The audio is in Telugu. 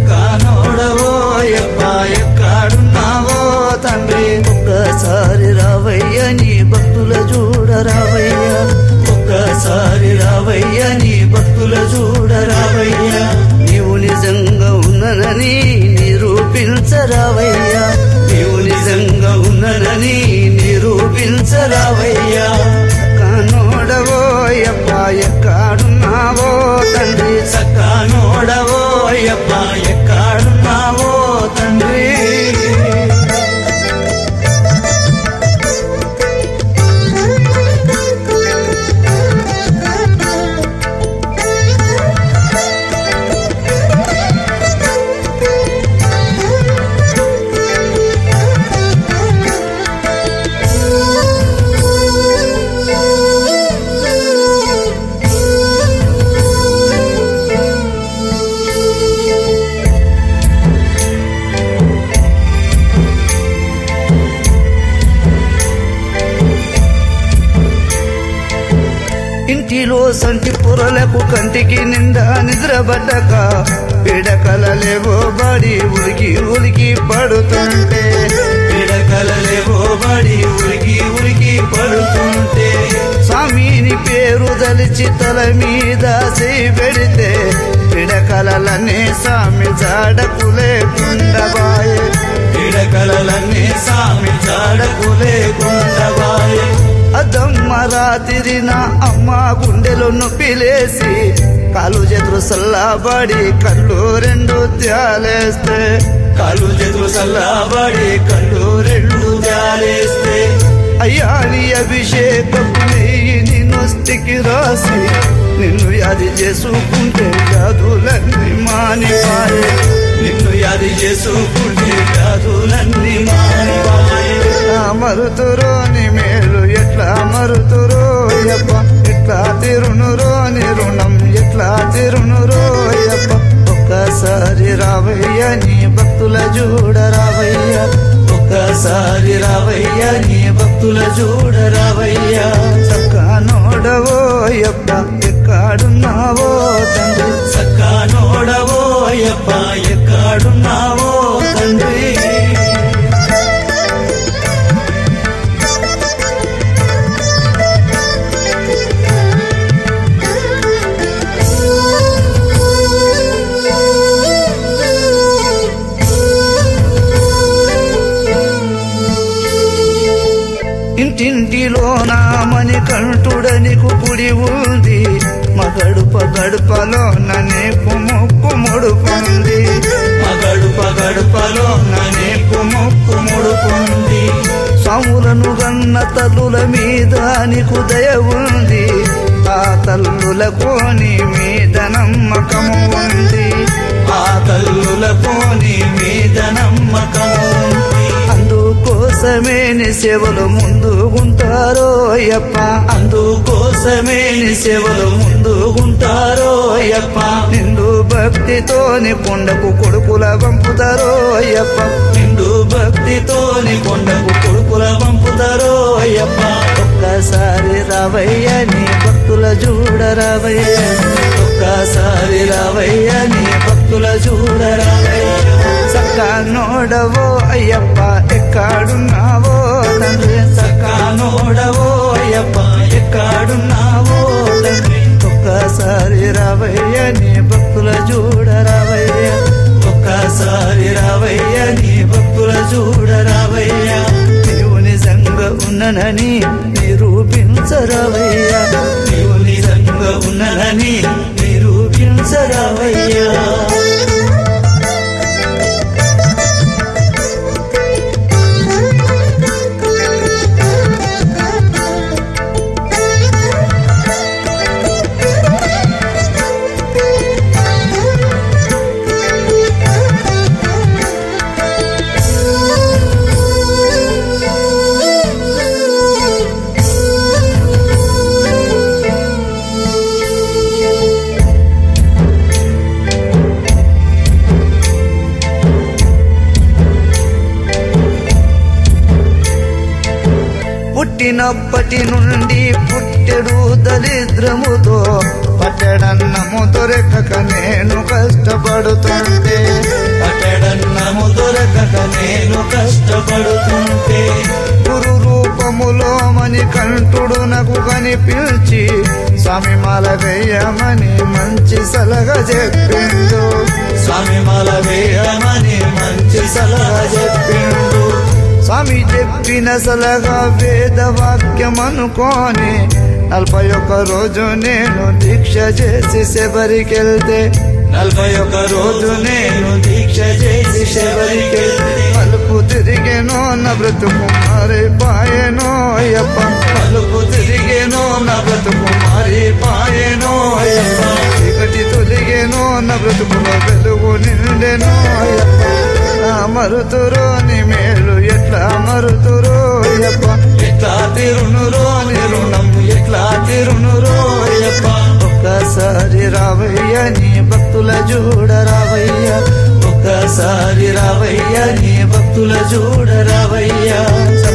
సక్కానోడవో యప్ప ఎక్కడున్నావో తండ్రి ఒక్కసారి రావయ్య నీ భక్తుల చూడరావయ్య ఒక్కసారి రావయ్య నీ భక్తుల చూడరావయ్య నీవు నిజంగా ఉన్ననని నిరూపించరావయ్య నీవు నిజంగా ఉన్ననని నిరూపించరావయ్యా సక్కానోడవో యప్ప ఎక్కడున్నావో తండ్రి సక్కానోడవో యప్ప ఎక్కడున్నావో తండ్రి ఇంటిలో సంటి పొరలకు కంటికి నిండా నిద్రబడ్డక పిడకలలేవో బడి ఉలికి ఉలికి పడుతుంటే పిడకలలేవో బడి ఉలికి ఉలికి పడుతుంటే స్వామిని పేరు దలిచి తల మీద చేయి పెడితే పిడకలనే స్వామి జాడకు లేకుండబాయే పిడకలన్నీ సామి జాడకు లేకుండబాయే అదమ్మ రాత్రి నా అమ్మ గుండెలో నొప్పిలేసి కాలు చేతులు సల్లాబడి కళ్ళు రెండు త్యాలేస్తే కాలు చేతులు సల్లాబడి కళ్ళు రెండు జాలేస్తే అయ్యా నీ అభిషేకపు నెయ్యి నిన్నొస్తికి రాసి నిన్ను యాది చేసుకుంటే జాదులన్నీ మానిపాయే నిన్ను యాది చేసుకుంటే జాదులన్నీ మానిపాయే మరుతురోని మేలు ఎట్లా మరుతురో యప్ప ఎట్లా తిరునురో నీ రుణం ఎట్లా తిరునురో యప్ప ఒక్కసారి రావయ్య నీ భక్తుల చూడరావయ్య ఒక్కసారి రావయ్య నీ భక్తుల చూడరావయ్యా సక్కానోడవో యప్ప ఎక్కడున్నావో తండ్రి సక్కానోడవో యప్ప ఎక్కడున్నావో తండ్రి ఇంటింటిలో నా మని కంటుడనికు పుడి ఉంది మగడుప గడుపలో నీకు ముక్కు ముడుపుంది గడుపలో నీకు ముక్కు ముడుపుంది స్వాములను గన్న తల్లుల మీద నీకు దయ ఉంది ఆ తల్లులకు నీ మీద నమ్మకము ఉంది ఆ తల్లులకు నీ మీద నమ్మకము ఉంది అందుకోసమే నీ సేవలు ముందుగుంటారో అయ్యప్ప అందుకోసమే నీ సేవలు ముందుగుంటారో అయ్యప్ప నిండు భక్తితోని కొండకు కొడుకుల పంపుతారో అయ్యప్ప నిండు భక్తితోని కొండకు కొడుకుల పంపుతారో అయ్యప్ప ఒక్కసారి రావయ్య నీ భక్తుల చూడరావయ్య ఒక్కసారి రావయ్య నీ భక్తుల చూడరావయ్య సక్కానోడవో అయ్యప్ప ఎక్కడున్నావో తండ్రి సక్కానోడవో అయ్యప్ప ఎక్కడున్నావో తండ్రి ఒక్కసారి రావయ్య నీ భక్తుల చూడరావయ్య ఒక్కసారి రావయ్య నీ భక్తుల చూడరావయ్య నీవు నిజంగా ఉన్ననని నిరూపించరావయ్య నీవు నిజంగా ఉన్ననని నిరూపించరావయ్యా పుట్టినప్పటి నుండి పుట్టెడు దరిద్రముతో పట్టడన్నము దొరకక నేను కష్టపడుతుంటే ఫలము దొరకక నేను కష్టపడుతుంటే గురు రూపములో మణికంఠుడు నాకు కనిపించి స్వామి మాల వేయమని మంచి సలహా చెప్పిండు స్వామి మాల వేయమని మంచి సలహా చెప్పిండు స్వామి చెప్పిన సలహా వేద వాక్యం అనుకోని 41 రోజు నేను దీక్ష చేసి శబరికెళ్తే 41 రోజు నేను దీక్ష చేసి శబరికెళ్తే మలుపు తిరిగేనో నా బ్రతుకు మారిపాయెనో అయ్యప్ప మలుపు తిరిగేనో నా బ్రతుకు మారిపాయెనో అయ్యప్ప చీకటి తొలిగేనో నా బ్రతుకులో వెలుగు నిండెనో అయ్యప్ప నా మరుతురో నీ మేలు ఎట్లా మరుతురో అయ్యప్ప ఎట్లా తిరునురో నీ రుణం ఎట్లా తిరునురో అయ్యప్ప ఒక్కసారి రావయ్య నీ భక్తుల చూడ రావయ్య ఒక్కసారి రావయ్య నీ భక్తుల చూడ రావయ్యా